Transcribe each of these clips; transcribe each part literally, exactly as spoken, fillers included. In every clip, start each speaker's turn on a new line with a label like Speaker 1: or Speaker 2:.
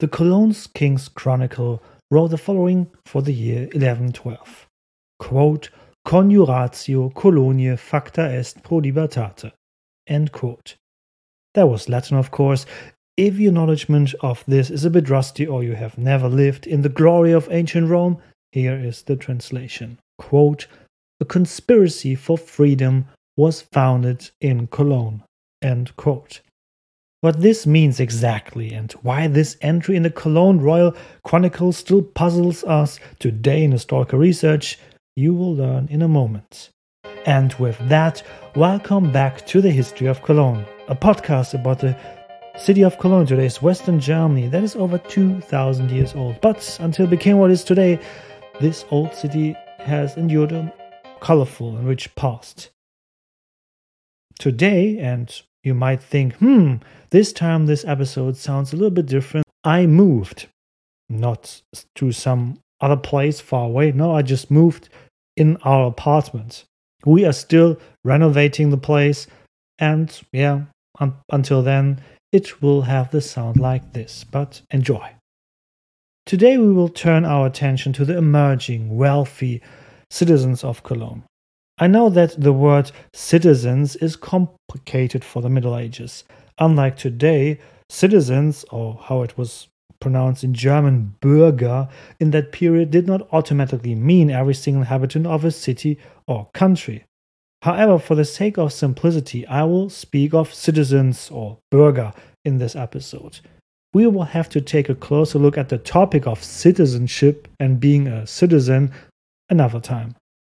Speaker 1: The Cologne King's Chronicle wrote the following for the year eleven twelve. Quote, Conjuratio Coloniae facta est pro libertate. End quote. That was Latin, of course. If your acknowledgement of this is a bit rusty or you have never lived in the glory of ancient Rome, here is the translation. Quote, a conspiracy for freedom was founded in Cologne. End quote. What this means exactly and why this entry in the Cologne Royal Chronicle still puzzles us today in historical research, you will learn in a moment. And with that, welcome back to the History of Cologne, a podcast about the city of Cologne, today's Western Germany, that is over two thousand years old. But until it became what it is today, this old city has endured a colorful and rich past. Today, and you might think, hmm, this time this episode sounds a little bit different. I moved, not to some other place far away. No, I just moved in our apartment. We are still renovating the place, and yeah, un- until then, it will have the sound like this, but enjoy. Today we will turn our attention to the emerging, wealthy citizens of Cologne. I know that the word citizens is complicated for the Middle Ages. Unlike today, citizens, or how it was pronounced in German, Bürger, in that period did not automatically mean every single inhabitant of a city or country. However, for the sake of simplicity, I will speak of citizens or Bürger in this episode. We will have to take a closer look at the topic of citizenship and being a citizen another time.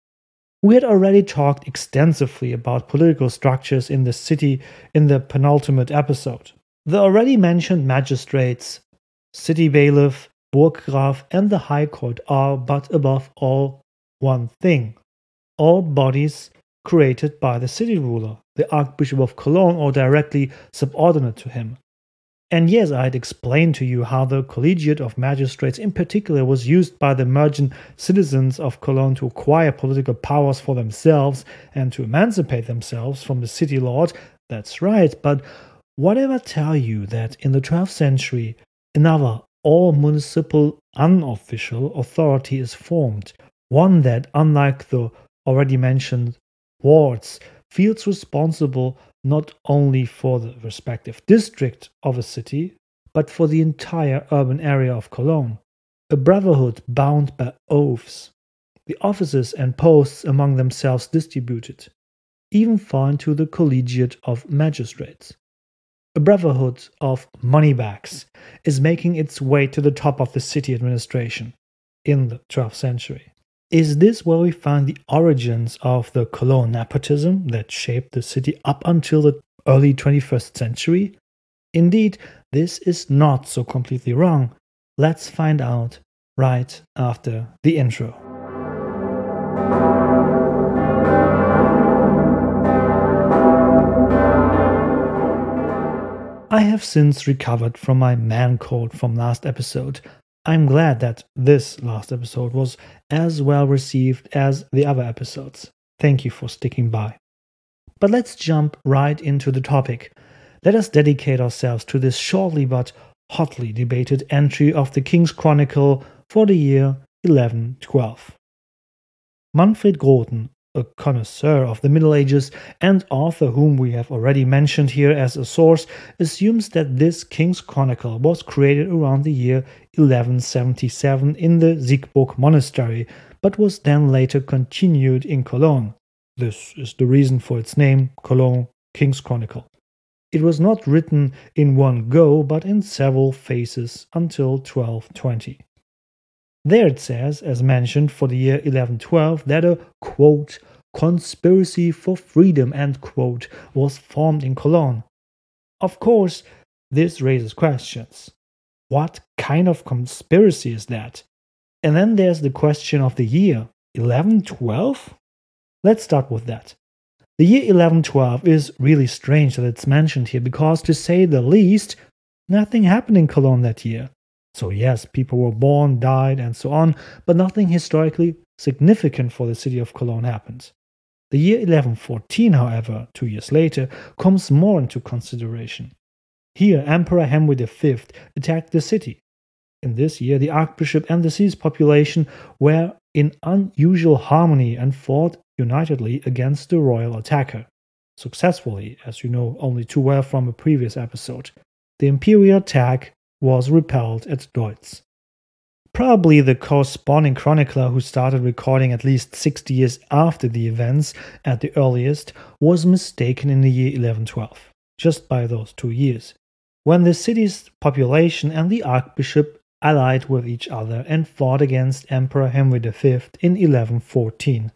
Speaker 1: We had already talked extensively about political structures in the city in the penultimate episode. The already mentioned magistrates, city bailiff, Burggraf, and the High Court are, but above all, one thing. All bodies created by the city ruler, the Archbishop of Cologne, or directly subordinate to him. And yes, I had explained to you how the Collegiate of Magistrates in particular was used by the emergent citizens of Cologne to acquire political powers for themselves and to emancipate themselves from the city lord. That's right, but whatever tell you that in the twelfth century, another all-municipal unofficial authority is formed, one that, unlike the already mentioned wards, feels responsible not only for the respective district of a city, but for the entire urban area of Cologne. A brotherhood bound by oaths, the offices and posts among themselves distributed, even far into the Collegiate of Magistrates. A brotherhood of moneybags is making its way to the top of the city administration in the twelfth century. Is this where we find the origins of the Cologne nepotism that shaped the city up until the early twenty-first century? Indeed, this is not so completely wrong. Let's find out right after the intro. I have since recovered from my man cold from last episode. I'm glad that this last episode was as well received as the other episodes. Thank you for sticking by. But let's jump right into the topic. Let us dedicate ourselves to this shortly but hotly debated entry of the King's Chronicle for the year eleven twelve. Manfred Groten, a connoisseur of the Middle Ages and author whom we have already mentioned here as a source, assumes that this King's Chronicle was created around the year eleven seventy-seven in the Siegburg Monastery, but was then later continued in Cologne. This is the reason for its name, Cologne King's Chronicle. It was not written in one go, but in several phases until twelve twenty. There it says, as mentioned for the year eleven twelve, that a, quote, conspiracy for freedom, end quote, was formed in Cologne. Of course, this raises questions. What kind of conspiracy is that? And then there's the question of the year, eleven twelve? Let's start with that. The year eleven twelve is really strange that it's mentioned here because, to say the least, nothing happened in Cologne that year. So yes, people were born, died, and so on, but nothing historically significant for the city of Cologne happened. The year eleven fourteen, however, two years later, comes more into consideration. Here, Emperor Henry the Fifth attacked the city, in this year, the archbishop and the city's population were in unusual harmony and fought unitedly against the royal attacker. Successfully, as you know only too well from a previous episode. The imperial attack was repelled at Deutz. Probably the corresponding chronicler who started recording at least sixty years after the events at the earliest was mistaken in the year eleven twelve, just by those two years, when the city's population and the archbishop allied with each other and fought against Emperor Henry the Fifth in eleven fourteen.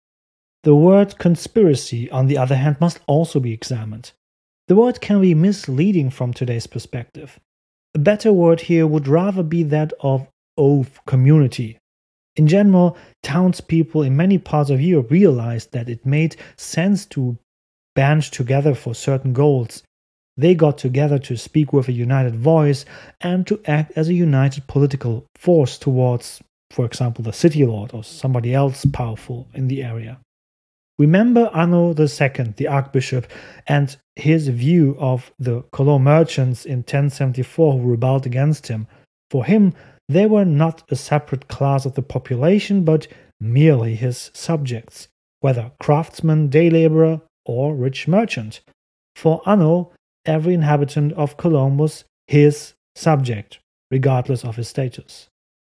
Speaker 1: The word conspiracy, on the other hand, must also be examined. The word can be misleading from today's perspective. A better word here would rather be that of oath community. In general, townspeople in many parts of Europe realized that it made sense to band together for certain goals. They got together to speak with a united voice and to act as a united political force towards, for example, the city lord or somebody else powerful in the area. Remember Anno the Second, the archbishop, and his view of the Cologne merchants in ten seventy-four who rebelled against him. For him, they were not a separate class of the population, but merely his subjects, whether craftsman, day laborer, or rich merchant. For Anno, every inhabitant of Cologne was his subject, regardless of his status.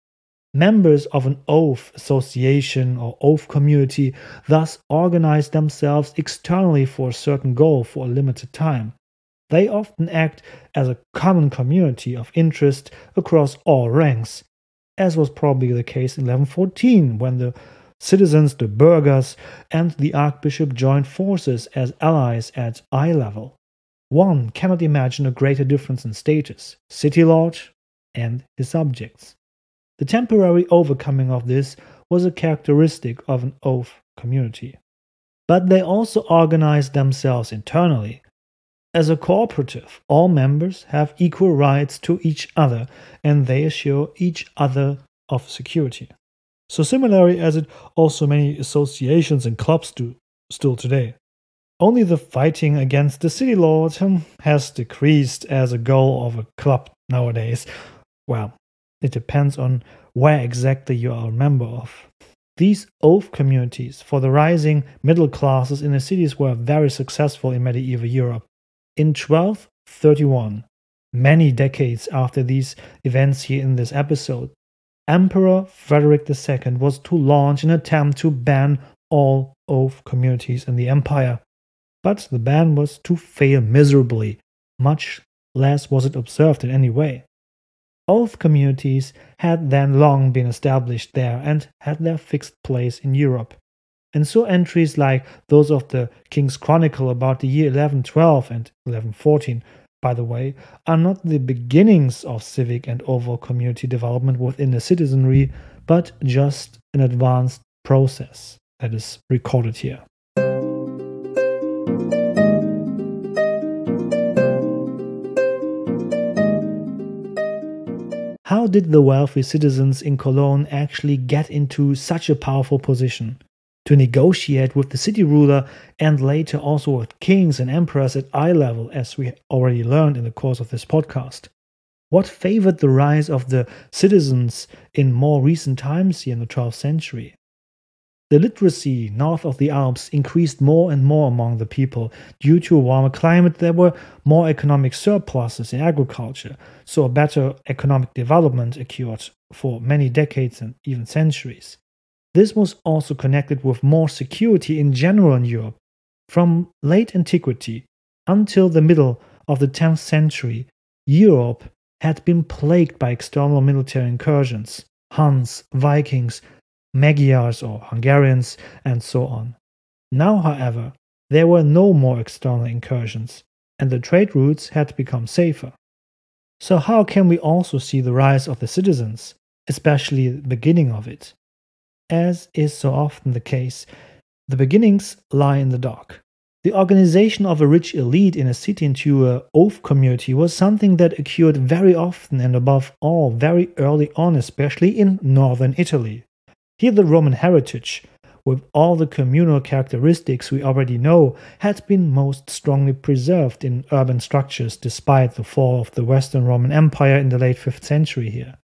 Speaker 1: Members of an oath association or oath community thus organize themselves externally for a certain goal for a limited time. They often act as a common community of interest across all ranks, as was probably the case in eleven fourteen when the citizens, the burghers, and the archbishop joined forces as allies at eye level. One cannot imagine a greater difference in status, city lord and his subjects. The temporary overcoming of this was a characteristic of an oath community. But they also organized themselves internally. As a cooperative, all members have equal rights to each other, and they assure each other of security. So similarly as it also many associations and clubs do still today. Only the fighting against the city lord has decreased as a goal of a club nowadays. Well, it depends on where exactly you are a member of. These oath communities for the rising middle classes in the cities were very successful in medieval Europe. In twelve thirty-one, many decades after these events here in this episode, Emperor Frederick the Second was to launch an attempt to ban all oath communities in the empire. But the ban was to fail miserably, much less was it observed in any way. Oath communities had then long been established there and had their fixed place in Europe. And so entries like those of the King's Chronicle about the year eleven twelve and eleven fourteen, by the way, are not the beginnings of civic and overall community development within the citizenry, but just an advanced process that is recorded here. How did the wealthy citizens in Cologne actually get into such a powerful position? To negotiate with the city ruler and later also with kings and emperors at eye level, as we already learned in the course of this podcast. What favored the rise of the citizens in more recent times here in the twelfth century? The literacy north of the Alps increased more and more among the people. Due to a warmer climate, there were more economic surpluses in agriculture, so a better economic development occurred for many decades and even centuries. This was also connected with more security in general in Europe. From late antiquity until the middle of the tenth century, Europe had been plagued by external military incursions, Huns, Vikings, Magyars or Hungarians, and so on. Now, however, there were no more external incursions, and the trade routes had become safer. So how can we also see the rise of the citizens, especially the beginning of it? As is so often the case, the beginnings lie in the dark. The organization of a rich elite in a city into an oath community was something that occurred very often and above all very early on, especially in northern Italy. Here the Roman heritage, with all the communal characteristics we already know, had been most strongly preserved in urban structures despite the fall of the Western Roman Empire in the late fifth century here.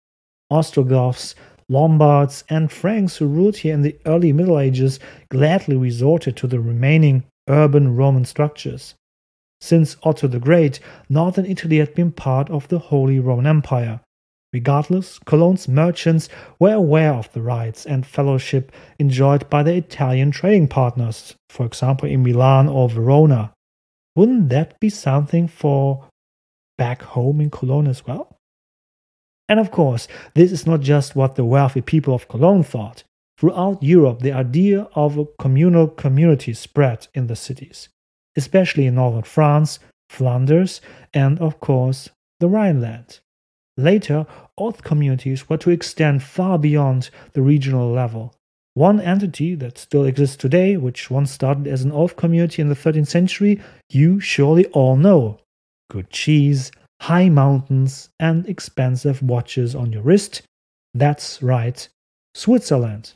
Speaker 1: Ostrogoths, Lombards, and Franks who ruled here in the early Middle Ages gladly resorted to the remaining urban Roman structures. Since Otto the Great, northern Italy had been part of the Holy Roman Empire. Regardless, Cologne's merchants were aware of the rights and fellowship enjoyed by their Italian trading partners, for example in Milan or Verona. Wouldn't that be something for back home in Cologne as well? And of course, this is not just what the wealthy people of Cologne thought. Throughout Europe, the idea of a communal community spread in the cities, especially in northern France, Flanders, and of course, the Rhineland. Later, oath communities were to extend far beyond the regional level. One entity that still exists today, which once started as an oath community in the thirteenth century, you surely all know. Good cheese, high mountains, and expensive watches on your wrist. That's right, Switzerland.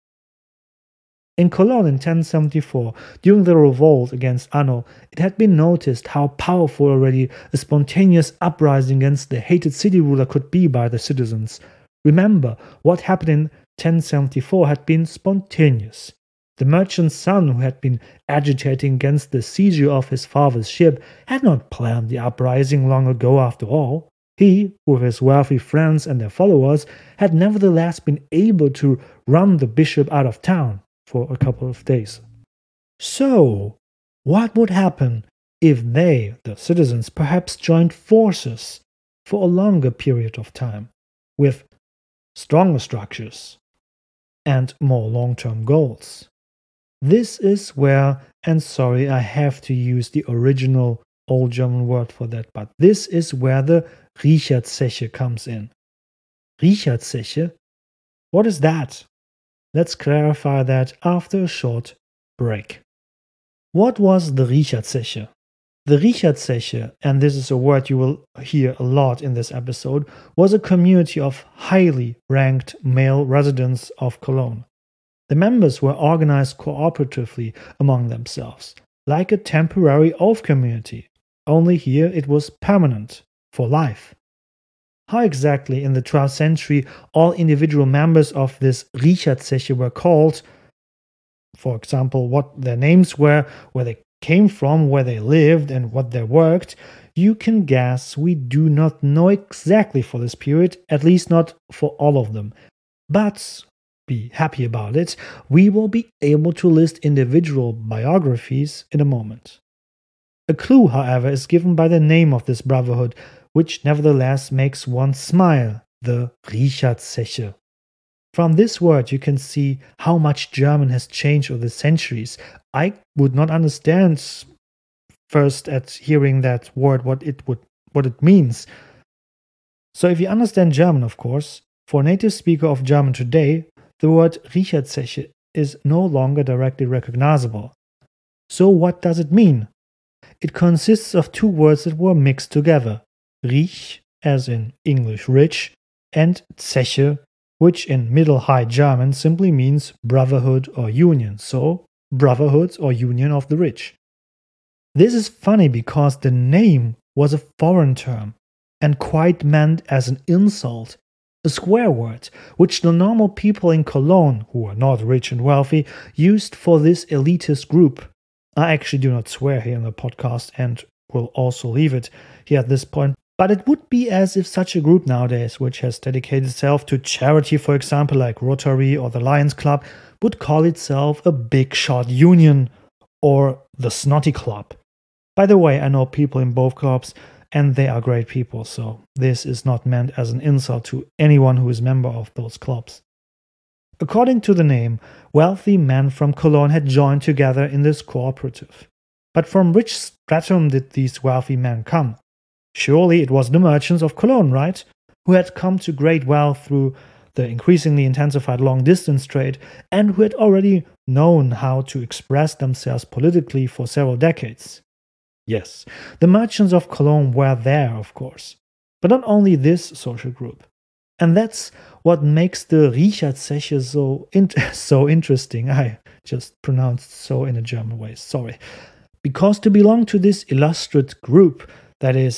Speaker 1: In Cologne in ten seventy-four, during the revolt against Anno, it had been noticed how powerful already a spontaneous uprising against the hated city ruler could be by the citizens. Remember, what happened in ten seventy-four had been spontaneous. The merchant's son, who had been agitating against the seizure of his father's ship, had not planned the uprising long ago after all. He, with his wealthy friends and their followers, had nevertheless been able to run the bishop out of town for a couple of days. So, what would happen if they, the citizens, perhaps joined forces for a longer period of time, with stronger structures and more long-term goals? This is where, and sorry, I have to use the original Old German word for that, but this is where the Richardzeche comes in. Richardzeche? What is that? Let's clarify that after a short break. What was the Richardzeche? The Richardzeche, and this is a word you will hear a lot in this episode, was a community of highly ranked male residents of Cologne. The members were organized cooperatively among themselves, like a temporary oath community, only here it was permanent, for life. How exactly in the twelfth century all individual members of this Richardzeche were called, for example, what their names were, where they came from, where they lived, and what they worked, you can guess we do not know exactly for this period, at least not for all of them. But be happy about it, we will be able to list individual biographies in a moment. A clue, however, is given by the name of this brotherhood, which nevertheless makes one smile, the Richardzeche. From this word you can see how much German has changed over the centuries. I would not understand first at hearing that word what it would what it means. So if you understand German, of course, for a native speaker of German today, the word Richardzeche is no longer directly recognizable. So what does it mean? It consists of two words that were mixed together. Rich, as in English rich, and Zeche, which in Middle High German simply means brotherhood or union, so brotherhood or union of the rich. This is funny because the name was a foreign term and quite meant as an insult, a swear word, which the normal people in Cologne, who were not rich and wealthy, used for this elitist group. I actually do not swear here in the podcast and will also leave it here at this point. But it would be as if such a group nowadays, which has dedicated itself to charity, for example, like Rotary or the Lions Club, would call itself a big shot union or the Snotty Club. By the way, I know people in both clubs, and they are great people, so this is not meant as an insult to anyone who is member of those clubs. According to the name, wealthy men from Cologne had joined together in this cooperative. But from which stratum did these wealthy men come? Surely it was the merchants of Cologne, right? Who had come to great wealth through the increasingly intensified long-distance trade and who had already known how to express themselves politically for several decades. Yes, the merchants of Cologne were there, of course. But not only this social group. And that's what makes the Richardzeche so, in- so interesting. I just pronounced so in a German way, sorry. Because to belong to this illustrious group, that is,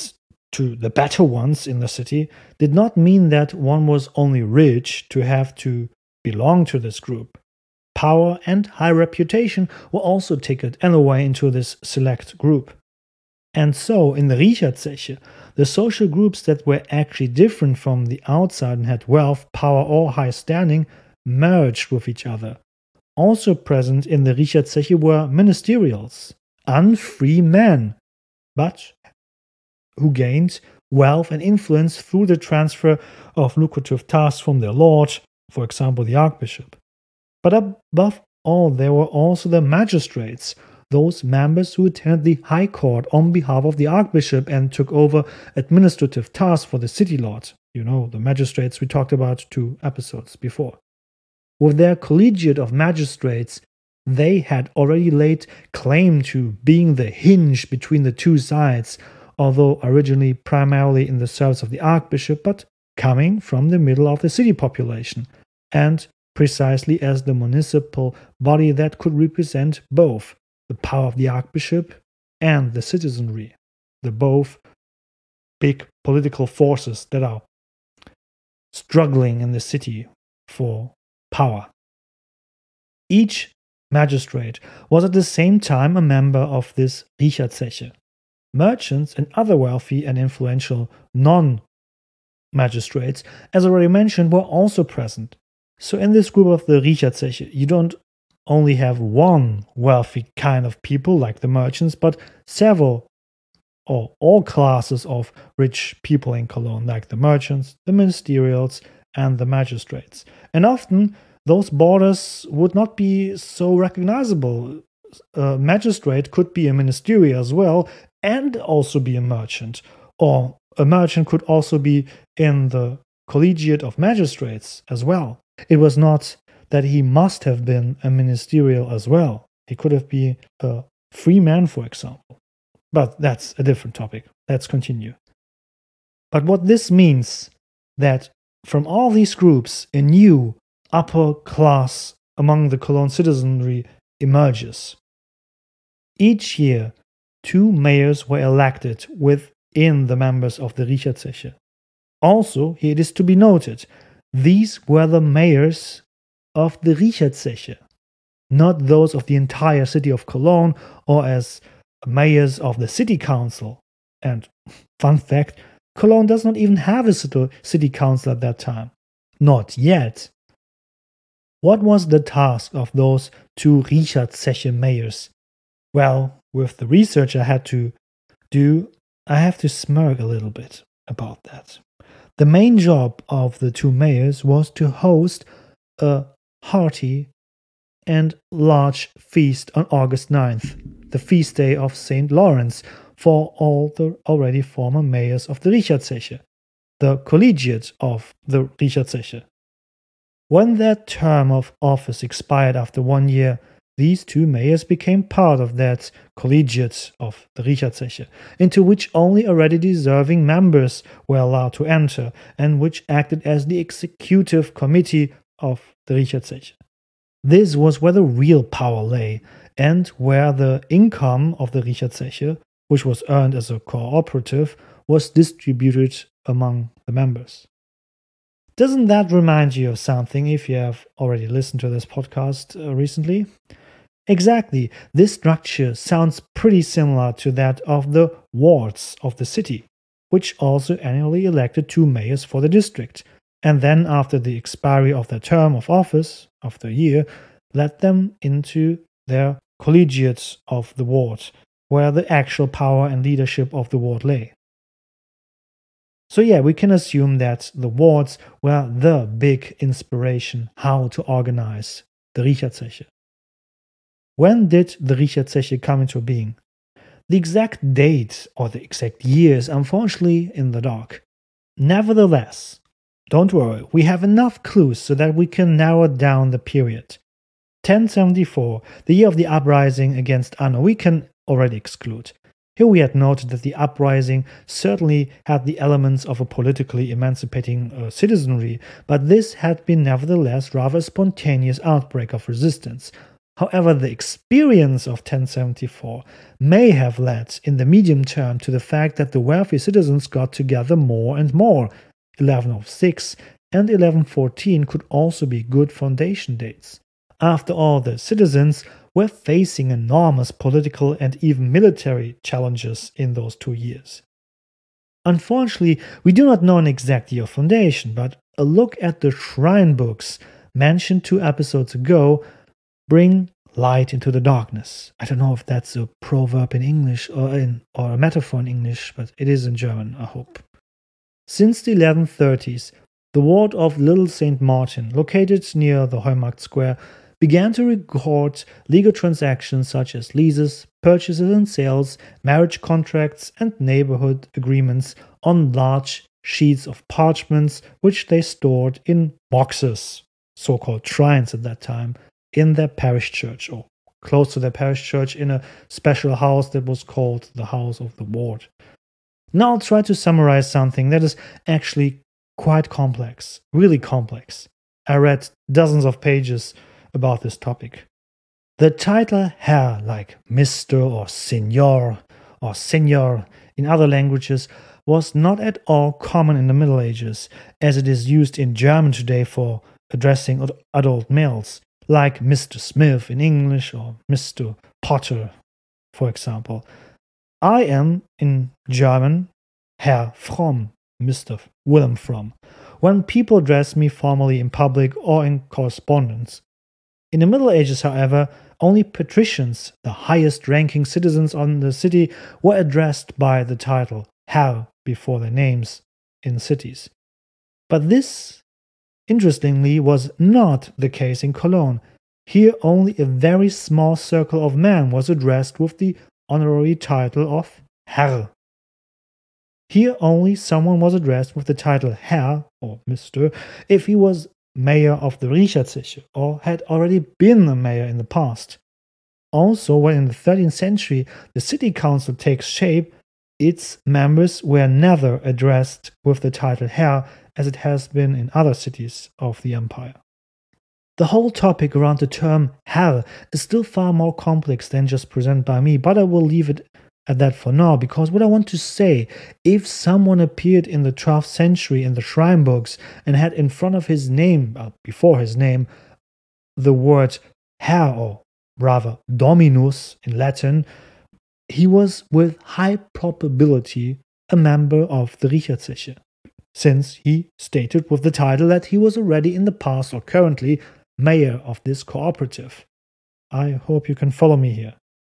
Speaker 1: to the better ones in the city did not mean that one was only rich to have to belong to this group. Power and high reputation were also taken anyway into this select group. And so, in the Rijierzeche, the social groups that were actually different from the outside and had wealth, power, or high standing merged with each other. Also present in the Rijierzeche were ministerials, unfree men, but who gained wealth and influence through the transfer of lucrative tasks from their lord, for example, the archbishop. But above all, there were also the magistrates, those members who attended the high court on behalf of the archbishop and took over administrative tasks for the city lord. You know, the magistrates we talked about two episodes before. With their collegiate of magistrates, they had already laid claim to being the hinge between the two sides, although originally primarily in the service of the archbishop, but coming from the middle of the city population, and precisely as the municipal body that could represent both the power of the archbishop and the citizenry, the both big political forces that are struggling in the city for power. Each magistrate was at the same time a member of this Rijierzeche. Merchants and other wealthy and influential non-magistrates, as already mentioned, were also present. So in this group of the Rijierzeche, you don't only have one wealthy kind of people like the merchants, but several or all classes of rich people in Cologne, like the merchants, the ministerials, and the magistrates. And often those borders would not be so recognizable. A magistrate could be a ministerial as well and also be a merchant, or a merchant could also be in the collegiate of magistrates as well. It was not that he must have been a ministerial as well. He could have been a free man, for example. But that's a different topic. Let's continue. But what this means, that from all these groups, a new upper class among the Cologne citizenry emerges. Each year, two mayors were elected within the members of the Rijierzeche. Also, it is to be noted, these were the mayors of the Rijierzeche, not those of the entire city of Cologne or as mayors of the city council. And fun fact, Cologne does not even have a city council at that time. Not yet. What was the task of those two Rijierzeche mayors? Well, with the research I had to do, I have to smirk a little bit about that. The main job of the two mayors was to host a hearty and large feast on August ninth, the feast day of Saint Lawrence, for all the already former mayors of the Rijierzeche, the collegiate of the Rijierzeche. When their term of office expired after one year, these two mayors became part of that collegiate of the Rijierzeche, into which only already deserving members were allowed to enter, and which acted as the executive committee of the Rijierzeche. This was where the real power lay, and where the income of the Rijierzeche, which was earned as a cooperative, was distributed among the members. Doesn't that remind you of something if you have already listened to this podcast uh, recently? Exactly, this structure sounds pretty similar to that of the wards of the city, which also annually elected two mayors for the district, and then after the expiry of their term of office, after a year, led them into their collegiates of the ward, where the actual power and leadership of the ward lay. So yeah, we can assume that the wards were the big inspiration how to organize the Rijierzeche. When did the Rijierzeche come into being? The exact date or the exact year is unfortunately in the dark. Nevertheless, don't worry, we have enough clues so that we can narrow down the period. ten seventy-four, the year of the uprising against Anno, we can already exclude. Here we had noted that the uprising certainly had the elements of a politically emancipating uh, citizenry, but this had been nevertheless rather a spontaneous outbreak of resistance, However, the experience of ten seventy-four may have led in the medium term to the fact that the wealthy citizens got together more and more. eleven oh six and eleven fourteen could also be good foundation dates. After all, the citizens were facing enormous political and even military challenges in those two years. Unfortunately, we do not know an exact year of foundation, but a look at the shrine books mentioned two episodes ago bring light into the darkness. I don't know if that's a proverb in English or, in, or a metaphor in English, but it is in German, I hope. Since the eleven thirties, the ward of Little Saint Martin, located near the Heumarkt Square, began to record legal transactions such as leases, purchases and sales, marriage contracts, and neighborhood agreements on large sheets of parchments, which they stored in boxes, so-called shrines at that time, in their parish church, or close to their parish church in a special house that was called the House of the Ward. Now I'll try to summarize something that is actually quite complex, really complex. I read dozens of pages about this topic. The title Herr, like Mister or Signor or Senor in other languages, was not at all common in the Middle Ages, as it is used in German today for addressing adult males, like Mister Smith in English or Mister Potter, for example. I am, in German, Herr Fromm, Mister Willem Fromm, when people address me formally in public or in correspondence. In the Middle Ages, however, only patricians, the highest-ranking citizens on the city, were addressed by the title Herr before their names in cities. But this, interestingly, was not the case in Cologne. Here only a very small circle of men was addressed with the honorary title of Herr. Here only someone was addressed with the title Herr, or Mister, if he was mayor of the Richardzeche, or had already been a mayor in the past. Also, when in the thirteenth century the city council takes shape, its members were never addressed with the title Herr, as it has been in other cities of the empire. The whole topic around the term Herr is still far more complex than just presented by me, but I will leave it at that for now, because what I want to say, if someone appeared in the twelfth century in the shrine books and had in front of his name, uh, before his name, the word Herr, or rather Dominus in Latin, he was with high probability a member of the Richardzeche, since he stated with the title that he was already in the past or currently mayor of this cooperative. I hope you can follow me here.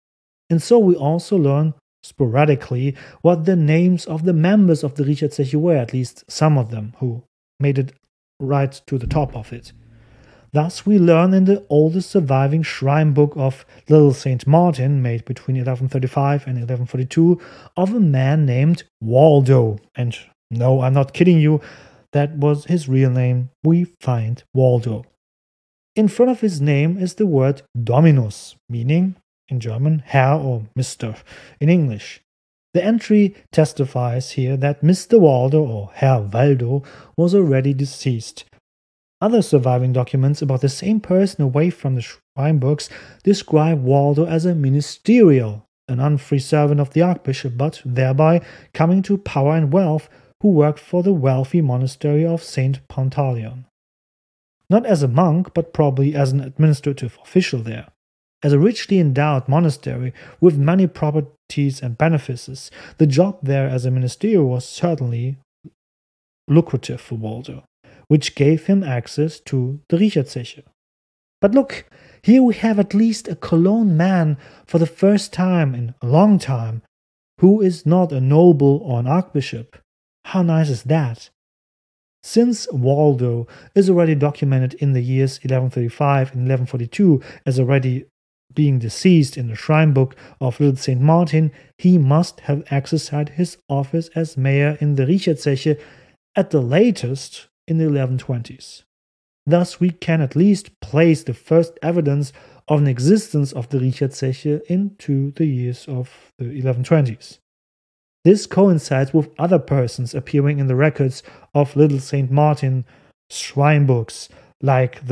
Speaker 1: And so we also learn sporadically what the names of the members of the Richardzeche were, at least some of them who made it right to the top of it. Thus we learn in the oldest surviving shrine book of Little Saint Martin, made between eleven thirty-five and eleven forty-two, of a man named Waldo. And no, I'm not kidding you, that was his real name. We find Waldo. In front of his name is the word Dominus, meaning in German, Herr or Mister in English. The entry testifies here that Mister Waldo or Herr Waldo was already deceased. Other surviving documents about the same person away from the shrine books describe Waldo as a ministerial, an unfree servant of the archbishop, but thereby coming to power and wealth, who worked for the wealthy monastery of Saint Pantaleon. Not as a monk, but probably as an administrative official there. As a richly endowed monastery with many properties and benefices, the job there as a ministerial was certainly lucrative for Waldo, which gave him access to the Richardzeche. But look, here we have at least a Cologne man for the first time in a long time, who is not a noble or an archbishop. How nice is that? Since Waldo is already documented in the years eleven thirty-five and eleven forty-two as already being deceased in the shrine book of Little Saint Martin, he must have exercised his office as mayor in the Richardzeche at the latest in the eleven twenties. Thus we can at least place the first evidence of an existence of the Richardzeche into the years of the eleven twenties. This coincides with other persons appearing in the records of Little Saint Martin shrine books, like the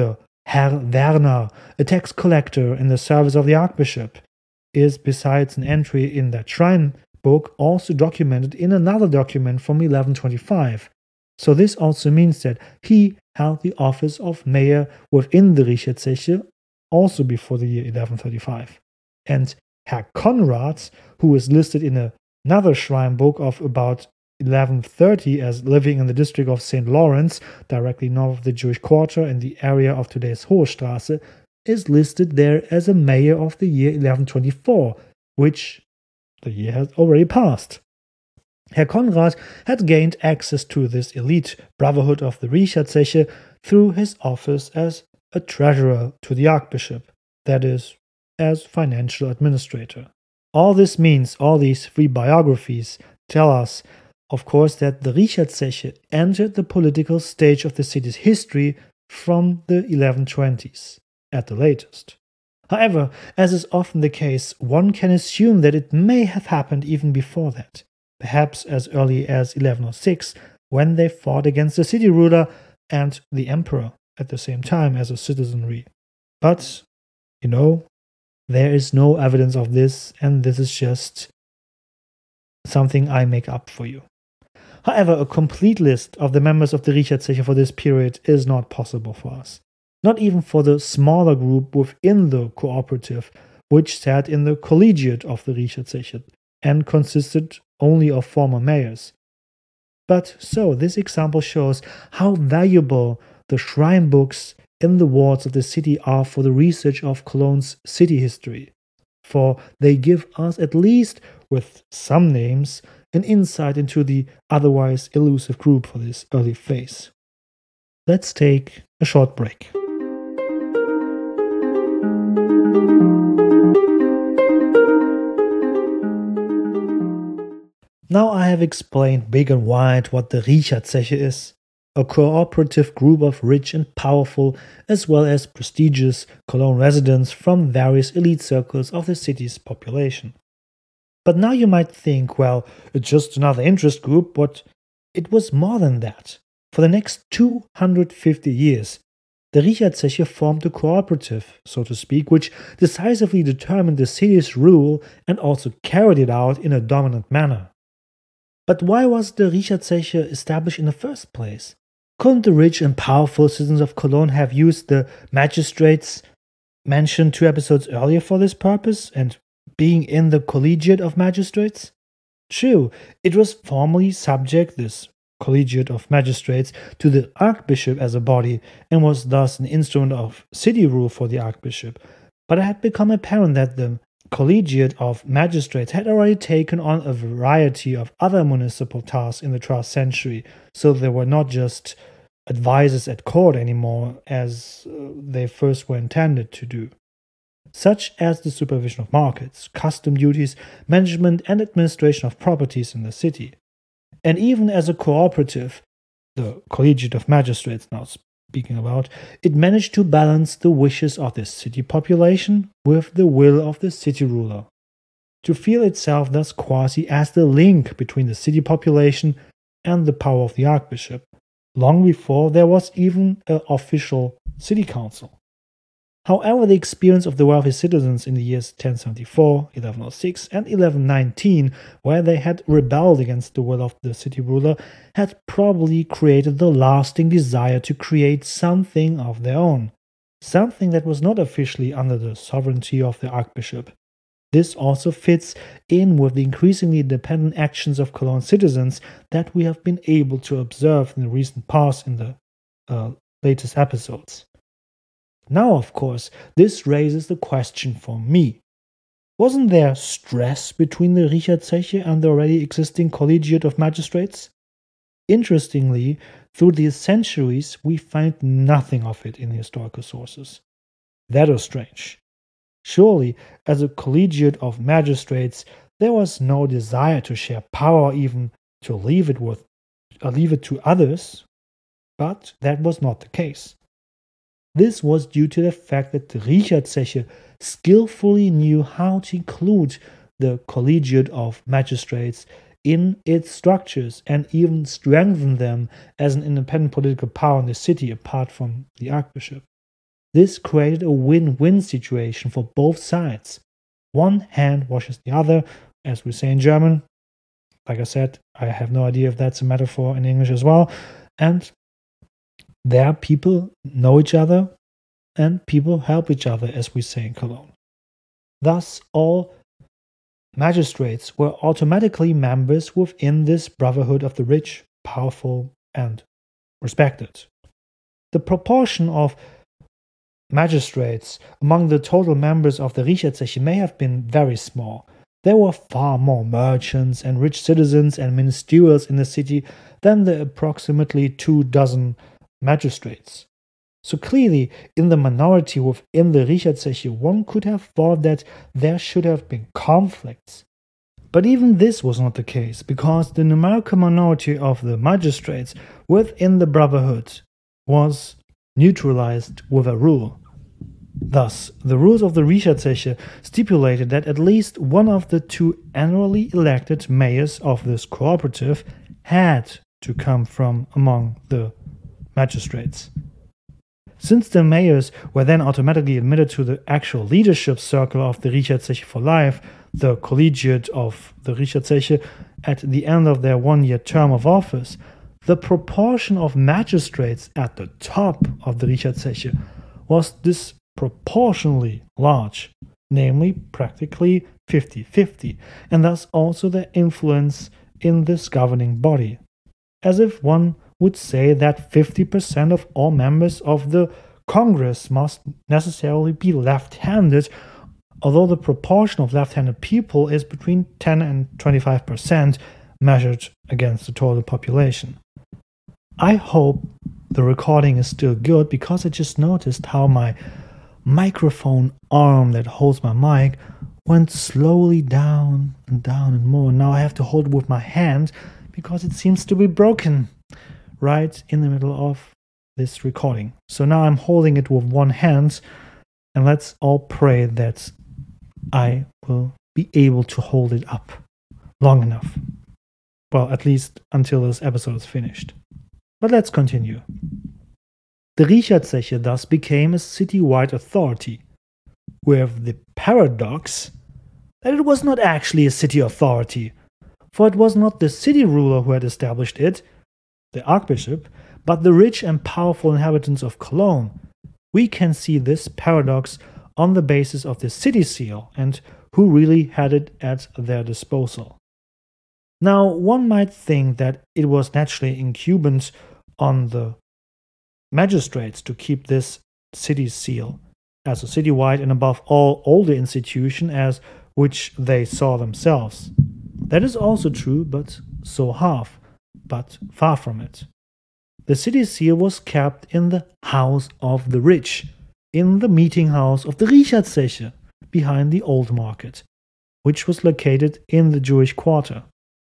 Speaker 1: Herr Werner, a tax collector in the service of the archbishop, is, besides an entry in that shrine book, also documented in another document from eleven twenty-five. So this also means that he held the office of mayor within the Richerzeche also before the year eleven thirty-five. And Herr Konrad, who is listed in another shrine book of about eleven thirty as living in the district of Saint Lawrence, directly north of the Jewish quarter in the area of today's Hohe Straße, is listed there as a mayor of the year eleven twenty-four, which the year has already passed. Herr Konrad had gained access to this elite brotherhood of the Richerzeche through his office as a treasurer to the archbishop, that is, as financial administrator. All this means, all these three biographies tell us, of course, that the Richerzeche entered the political stage of the city's history from the eleven twenties, at the latest. However, as is often the case, one can assume that it may have happened even before that, perhaps as early as eleven oh six, when they fought against the city ruler and the emperor at the same time as a citizenry. But, you know, there is no evidence of this, and this is just something I make up for you. However, a complete list of the members of the Richerzeche for this period is not possible for us. Not even for the smaller group within the cooperative, which sat in the collegiate of the Richerzeche and consisted only of former mayors. But so, this example shows how valuable the shrine books in the walls of the city are for the research of Cologne's city history, for they give us, at least with some names, an insight into the otherwise elusive group for this early phase. Let's take a short break. Now I have explained big and wide what the Richerzeche is, a cooperative group of rich and powerful as well as prestigious Cologne residents from various elite circles of the city's population. But now you might think, well, it's just another interest group, but it was more than that. For the next two hundred fifty years, the Richerzeche formed a cooperative, so to speak, which decisively determined the city's rule and also carried it out in a dominant manner. But why was the Richerzeche established in the first place? Couldn't the rich and powerful citizens of Cologne have used the magistrates mentioned two episodes earlier for this purpose, and being in the collegiate of magistrates? True, it was formally subject, this collegiate of magistrates, to the archbishop as a body, and was thus an instrument of city rule for the archbishop. But it had become apparent that the collegiate of magistrates had already taken on a variety of other municipal tasks in the twelfth century, so they were not just advisors at court anymore, as uh, they first were intended to do, such as the supervision of markets, custom duties, management and administration of properties in the city. And even as a cooperative, the collegiate of magistrates now speaking about, it managed to balance the wishes of the city population with the will of the city ruler, to feel itself thus quasi as the link between the city population and the power of the archbishop, long before there was even an official city council. However, the experience of the wealthy citizens in the years ten seventy-four, eleven oh six, and eleven nineteen, where they had rebelled against the will of the city ruler, had probably created the lasting desire to create something of their own, something that was not officially under the sovereignty of the archbishop. This also fits in with the increasingly independent actions of Cologne citizens that we have been able to observe in the recent past in the uh, latest episodes. Now, of course, this raises the question for me. Wasn't there stress between the Richerzeche and the already existing collegiate of magistrates? Interestingly, through the centuries, we find nothing of it in historical sources. That is strange. Surely, as a collegiate of magistrates, there was no desire to share power, even to leave it with, uh, leave it to others, but that was not the case. This was due to the fact that the Richerzeche skillfully knew how to include the collegiate of magistrates in its structures and even strengthen them as an independent political power in the city apart from the archbishop. This created a win-win situation for both sides. One hand washes the other, as we say in German. Like I said, I have no idea if that's a metaphor in English as well. And there people know each other and people help each other, as we say in Cologne. Thus, all magistrates were automatically members within this brotherhood of the rich, powerful, and respected. The proportion of magistrates among the total members of the Richterzeche may have been very small. There were far more merchants and rich citizens and ministerials in the city than the approximately two dozen magistrates. So clearly, in the minority within the Richterzeche, one could have thought that there should have been conflicts. But even this was not the case, because the numerical minority of the magistrates within the brotherhood was neutralized with a rule. Thus, the rules of the Richterzeche stipulated that at least one of the two annually elected mayors of this cooperative had to come from among the magistrates. Since the mayors were then automatically admitted to the actual leadership circle of the Richterzeche for life, the collegiate of the Richterzeche, at the end of their one-year term of office, the proportion of magistrates at the top of the Richterzeche was disproportionately large, namely practically fifty-fifty, and thus also their influence in this governing body. As if one would say that fifty percent of all members of the Congress must necessarily be left-handed, although the proportion of left-handed people is between ten and twenty-five percent measured against the total population. I hope the recording is still good, because I just noticed how my microphone arm that holds my mic went slowly down and down and more. Now I have to hold it with my hand because it seems to be broken right in the middle of this recording. So now I'm holding it with one hand, and let's all pray that I will be able to hold it up long enough. Well, at least until this episode is finished. But let's continue. The Richterzeche thus became a city-wide authority, with the paradox that it was not actually a city authority, for it was not the city ruler who had established it, the archbishop, but the rich and powerful inhabitants of Cologne. We can see this paradox on the basis of the city seal and who really had it at their disposal. Now, one might think that it was naturally incumbent on the magistrates to keep this city seal as a citywide and above all older institution as which they saw themselves. That is also true, but so half, but far from it. The city seal was kept in the house of the rich, in the meeting house of the Richterzeche, behind the Old Market, which was located in the Jewish quarter.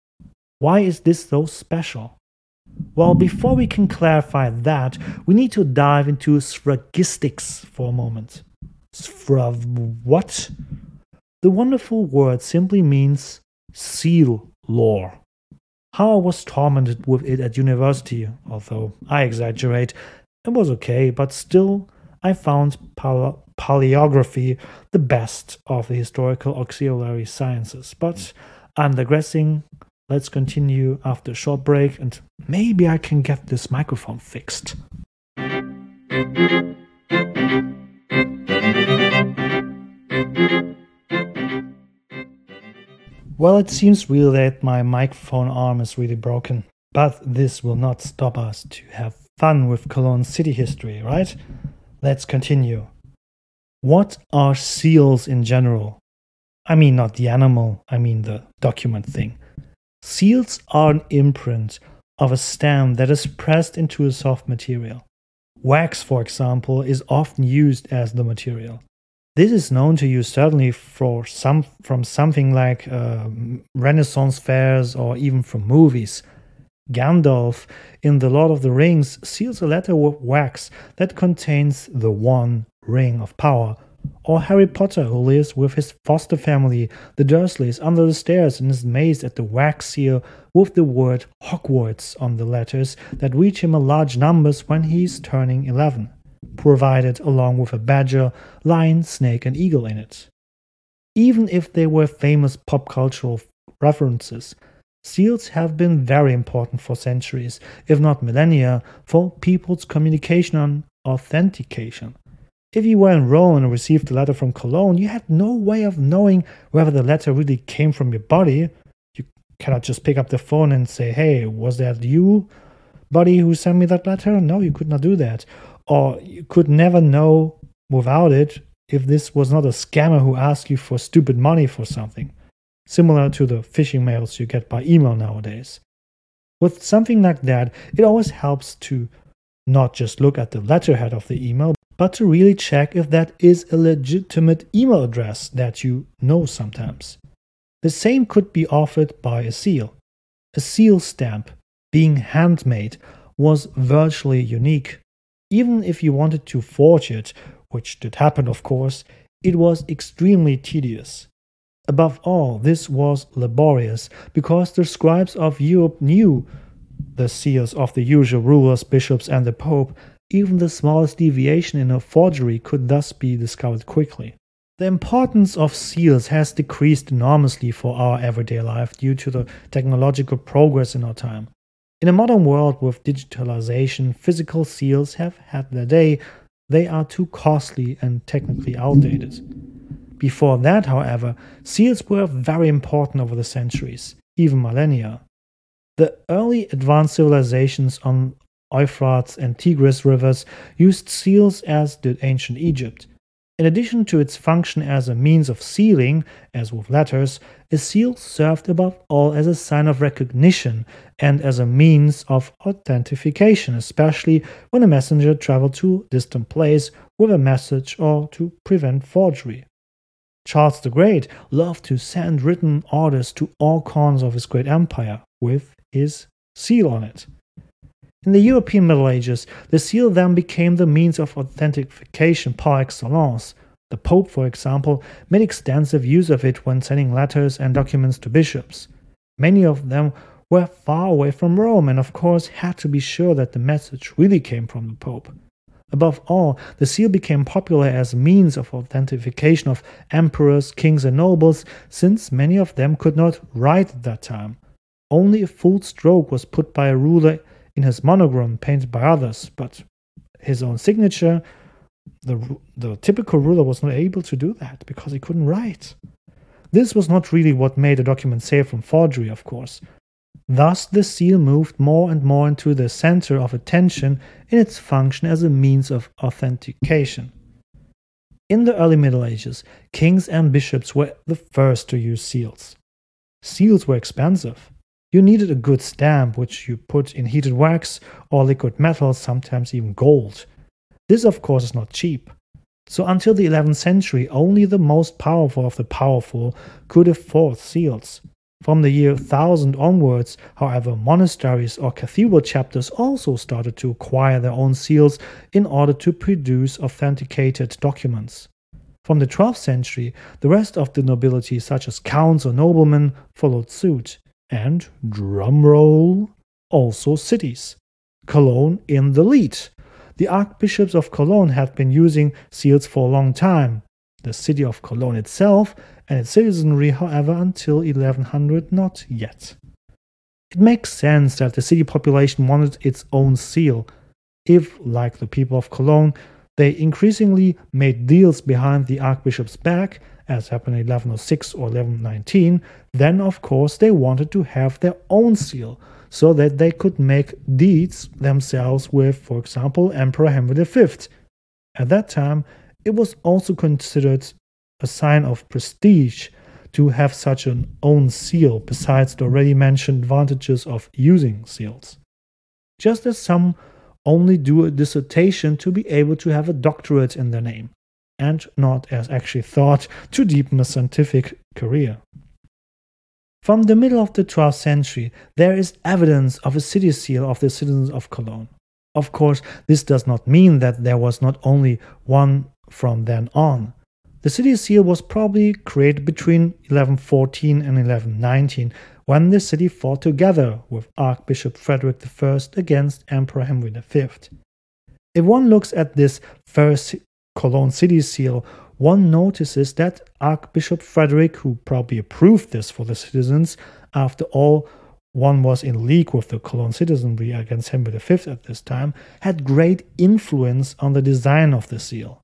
Speaker 1: Why is this so special? Well, before we can clarify that, we need to dive into sphragistics for a moment. Sphra what? The wonderful word simply means seal lore. How I was tormented with it at university, although I exaggerate, it was okay, but still I found pal paleography the best of the historical auxiliary sciences. But I'm digressing. Let's continue after a short break, and maybe I can get this microphone fixed. Well, it seems really that my microphone arm is really broken, but this will not stop us to have fun with Cologne city history, right? Let's continue. What are seals in general? I mean not the animal, I mean the document thing. Seals are an imprint of a stamp that is pressed into a soft material. Wax, for example, is often used as the material. This is known to you certainly for some, from something like uh, Renaissance fairs or even from movies. Gandalf in The Lord of the Rings seals a letter with wax that contains the One Ring of Power. Or Harry Potter, who lives with his foster family, the Dursleys, under the stairs and is amazed at the wax seal with the word Hogwarts on the letters that reach him in large numbers when he's turning eleven. provided along with a badger, lion, snake, and eagle in it. Even if they were famous pop cultural references, seals have been very important for centuries, if not millennia, for people's communication and authentication. If you were in Rome and received a letter from Cologne, you had no way of knowing whether the letter really came from your body. You cannot just pick up the phone and say, hey, was that you, buddy, who sent me that letter? No, you could not do that. Or you could never know without it if this was not a scammer who asked you for stupid money for something, similar to the phishing mails you get by email nowadays. With something like that, it always helps to not just look at the letterhead of the email, but to really check if that is a legitimate email address that you know sometimes. The same could be offered by a seal. A seal stamp, being handmade, was virtually unique. Even if you wanted to forge it, which did happen of course, it was extremely tedious. Above all, this was laborious because the scribes of Europe knew the seals of the usual rulers, bishops, and the Pope. Even the smallest deviation in a forgery could thus be discovered quickly. The importance of seals has decreased enormously for our everyday life due to the technological progress in our time. In a modern world with digitalization, physical seals have had their day. They are too costly and technically outdated. Before that, however, seals were very important over the centuries, even millennia. The early advanced civilizations on Euphrates and Tigris rivers used seals, as did ancient Egypt. In addition to its function as a means of sealing, as with letters, a seal served above all as a sign of recognition and as a means of authentication, especially when a messenger traveled to a distant place with a message or to prevent forgery. Charles the Great loved to send written orders to all corners of his great empire with his seal on it. In the European Middle Ages, the seal then became the means of authentication par excellence. The Pope, for example, made extensive use of it when sending letters and documents to bishops. Many of them were far away from Rome and of course had to be sure that the message really came from the Pope. Above all, the seal became popular as a means of authentication of emperors, kings, and nobles, since many of them could not write at that time. Only a full stroke was put by a ruler in his monogram painted by others, but his own signature, the, the typical ruler was not able to do that because he couldn't write. This was not really what made a document safe from forgery, of course. Thus, the seal moved more and more into the center of attention in its function as a means of authentication. In the early Middle Ages, kings and bishops were the first to use seals. Seals were expensive. You needed a good stamp, which you put in heated wax or liquid metal, sometimes even gold. This, of course, is not cheap. So until the eleventh century, only the most powerful of the powerful could afford seals. From the year one thousand onwards, however, monasteries or cathedral chapters also started to acquire their own seals in order to produce authenticated documents. From the twelfth century, the rest of the nobility, such as counts or noblemen, followed suit. And, drumroll, also cities. Cologne in the lead. The archbishops of Cologne had been using seals for a long time. The city of Cologne itself and its citizenry, however, until eleven hundred not yet. It makes sense that the city population wanted its own seal. If, like the people of Cologne, they increasingly made deals behind the archbishop's back, as happened in eleven oh six or eleven nineteen, then of course they wanted to have their own seal, so that they could make deeds themselves with, for example, Emperor Henry the Fifth. At that time, it was also considered a sign of prestige to have such an own seal, besides the already mentioned advantages of using seals. Just as some only do a dissertation to be able to have a doctorate in their name, and not as actually thought to deepen a scientific career. From the middle of the twelfth century, there is evidence of a city seal of the citizens of Cologne. Of course, this does not mean that there was not only one from then on. The city seal was probably created between eleven fourteen and eleven nineteen, when the city fought together with Archbishop Frederick the First against Emperor Henry the Fifth. If one looks at this first Cologne city seal, one notices that Archbishop Frederick, who probably approved this for the citizens, after all, one was in league with the Cologne citizenry against Henry the Fifth at this time, had great influence on the design of the seal.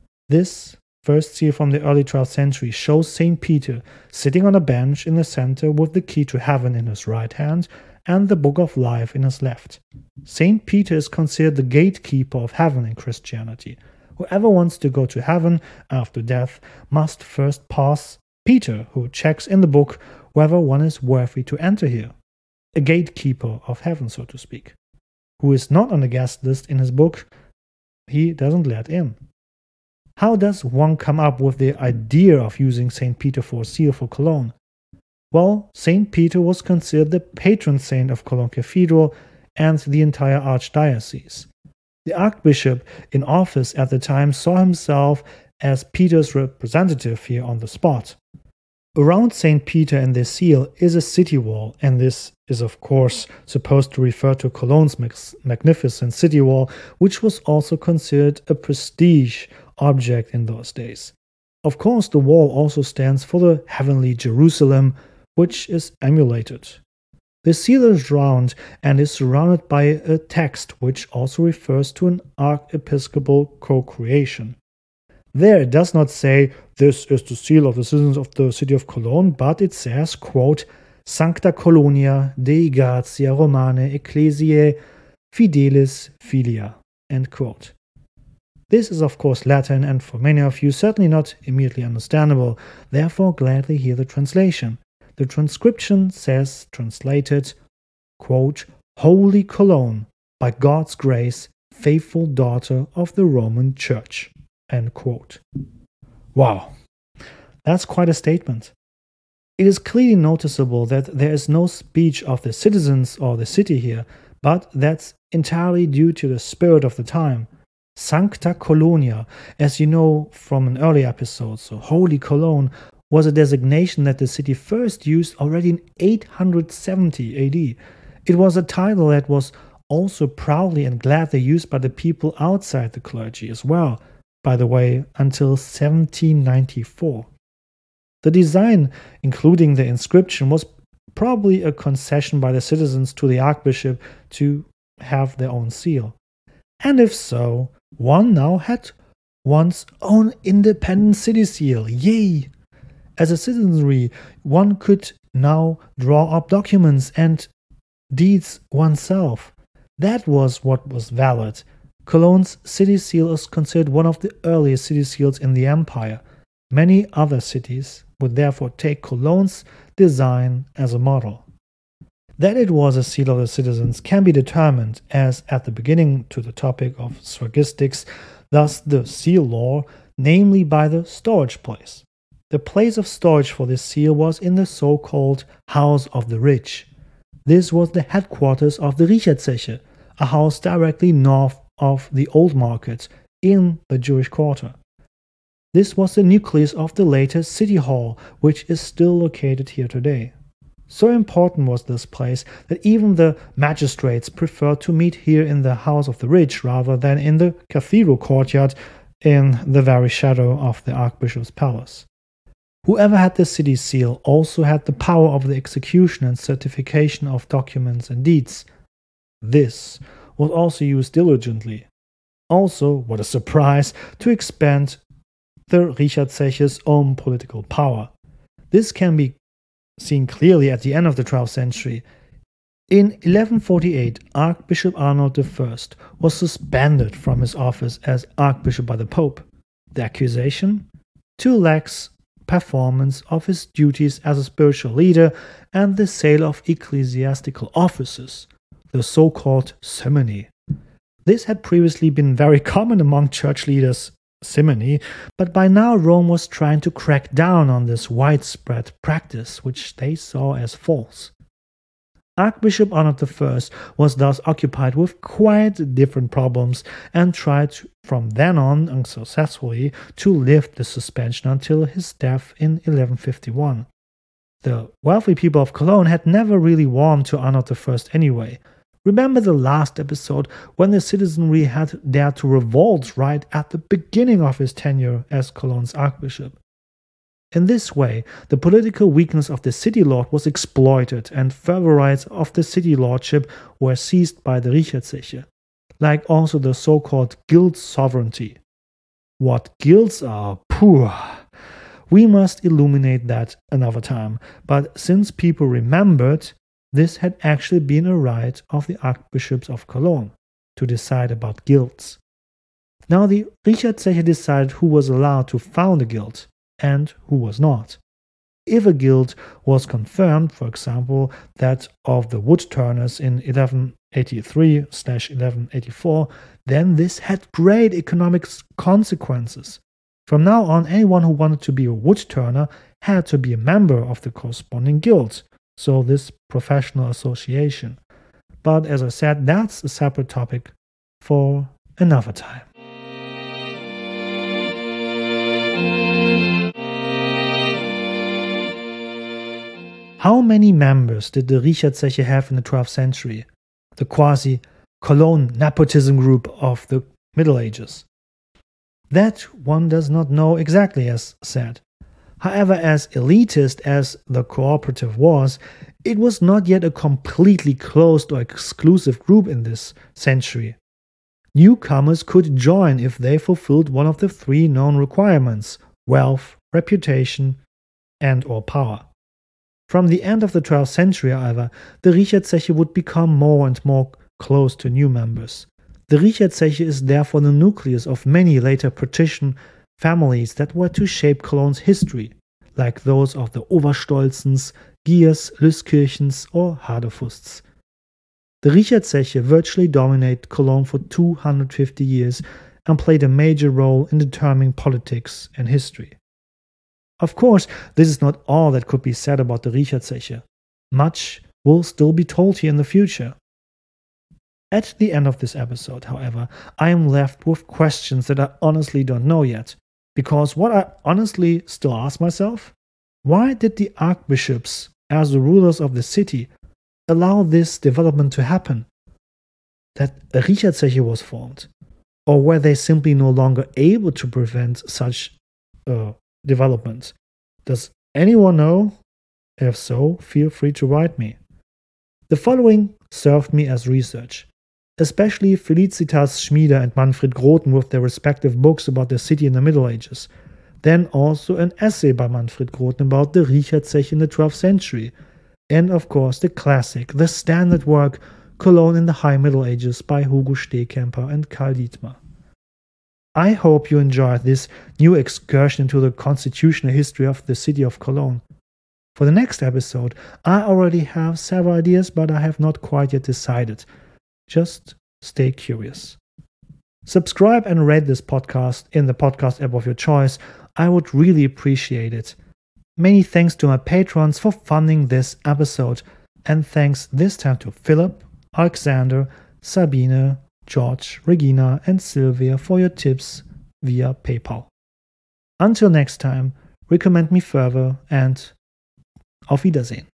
Speaker 1: This first seal from the early twelfth century shows Saint Peter sitting on a bench in the center with the key to heaven in his right hand and the book of life in his left. Saint Peter is considered the gatekeeper of heaven in Christianity. Whoever wants to go to heaven after death must first pass Peter, who checks in the book whether one is worthy to enter here. A gatekeeper of heaven, so to speak. Who is not on the guest list in his book, he doesn't let in. How does one come up with the idea of using Saint Peter for a seal for Cologne? Well, Saint Peter was considered the patron saint of Cologne Cathedral and the entire archdiocese. The archbishop in office at the time saw himself as Peter's representative here on the spot. Around Saint Peter and the seal is a city wall, and this is of course supposed to refer to Cologne's magnificent city wall, which was also considered a prestige object in those days. Of course, the wall also stands for the heavenly Jerusalem, which is emulated. The seal is round and is surrounded by a text which also refers to an archiepiscopal co-creation. There it does not say, "This is the seal of the citizens of the city of Cologne," but it says, quote, "Sancta Colonia Dei Gratia Romanae Ecclesiae Fidelis Filia," end quote. This is of course Latin and for many of you certainly not immediately understandable, therefore gladly hear the translation. The transcription says, translated, quote, "Holy Cologne, by God's grace, faithful daughter of the Roman Church," end quote. Wow, that's quite a statement. It is clearly noticeable that there is no speech of the citizens or the city here, but that's entirely due to the spirit of the time. Sancta Colonia, as you know from an earlier episode, so Holy Cologne, was a designation that the city first used already in eight hundred seventy A D. It was a title that was also proudly and gladly used by the people outside the clergy as well, by the way, until seventeen ninety-four. The design, including the inscription, was probably a concession by the citizens to the archbishop to have their own seal. And if so, one now had one's own independent city seal. Yay! As a citizenry, one could now draw up documents and deeds oneself. That was what was valid. Cologne's city seal is considered one of the earliest city seals in the empire. Many other cities would therefore take Cologne's design as a model. That it was a seal of the citizens can be determined, as at the beginning to the topic of sphragistics, thus the seal law, namely by the storage place. The place of storage for this seal was in the so-called House of the Rich. This was the headquarters of the Richerzeche, a house directly north of the Old Market in the Jewish quarter. This was the nucleus of the later City Hall, which is still located here today. So important was this place that even the magistrates preferred to meet here in the House of the Rich rather than in the cathedral courtyard in the very shadow of the Archbishop's palace. Whoever had the city seal also had the power of the execution and certification of documents and deeds. This was also used diligently. Also, what a surprise, to expand the Richerzeche's own political power. This can be seen clearly at the end of the twelfth century. In eleven forty-eight, Archbishop Arnold the First was suspended from his office as Archbishop by the Pope. The accusation? Too lax performance of his duties as a spiritual leader and the sale of ecclesiastical offices, the so-called simony. This had previously been very common among church leaders, simony, but by now Rome was trying to crack down on this widespread practice, which they saw as false. Archbishop Arnold the First was thus occupied with quite different problems and tried from then on unsuccessfully to lift the suspension until his death in eleven fifty-one. The wealthy people of Cologne had never really warmed to Arnold the First anyway. Remember the last episode when the citizenry had dared to revolt right at the beginning of his tenure as Cologne's archbishop. In this way, the political weakness of the city lord was exploited and further rights of the city lordship were seized by the Richardzeche, like also the so-called guild sovereignty. What guilds are, poor. We must illuminate that another time, but since people remembered, this had actually been a right of the archbishops of Cologne to decide about guilds. Now the Richardzeche decided who was allowed to found a guild and who was not. If a guild was confirmed, for example, that of the wood turners in eleven eighty-three to eleven eighty-four, then this had great economic consequences. From now on, anyone who wanted to be a wood turner had to be a member of the corresponding guild, so this professional association. But as I said, that's a separate topic for another time. How many members did the Richardzeche have in the twelfth century, the quasi-Cologne nepotism group of the Middle Ages? That one does not know exactly, as said. However, as elitist as the cooperative was, it was not yet a completely closed or exclusive group in this century. Newcomers could join if they fulfilled one of the three known requirements: wealth, reputation, and or power. From the end of the twelfth century, however, the Richardzeche would become more and more close to new members. The Richardzeche is therefore the nucleus of many later patrician families that were to shape Cologne's history, like those of the Oberstolzens, Giers, Lüskirchens, or Hadefusts. The Richardzeche virtually dominated Cologne for two hundred fifty years and played a major role in determining politics and history. Of course, this is not all that could be said about the Richardzeche. Much will still be told here in the future. At the end of this episode, however, I am left with questions that I honestly don't know yet. Because what I honestly still ask myself, why did the archbishops, as the rulers of the city, allow this development to happen? That a Richardzeche was formed? Or were they simply no longer able to prevent such uh, development? Does anyone know? If so, feel free to write me. The following served me as research, especially Felicitas Schmieder and Manfred Groten with their respective books about the city in the Middle Ages. Then also an essay by Manfred Groten about the Richardzeche in the twelfth century. And of course the classic, the standard work, Cologne in the High Middle Ages by Hugo Stehkemper and Karl Dietmar. I hope you enjoyed this new excursion into the constitutional history of the city of Cologne. For the next episode, I already have several ideas, but I have not quite yet decided. Just stay curious. Subscribe and rate this podcast in the podcast app of your choice. I would really appreciate it. Many thanks to my patrons for funding this episode, and thanks this time to Philip, Alexander, Sabine, George, Regina, and Sylvia for your tips via PayPal. Until next time, recommend me further and auf Wiedersehen.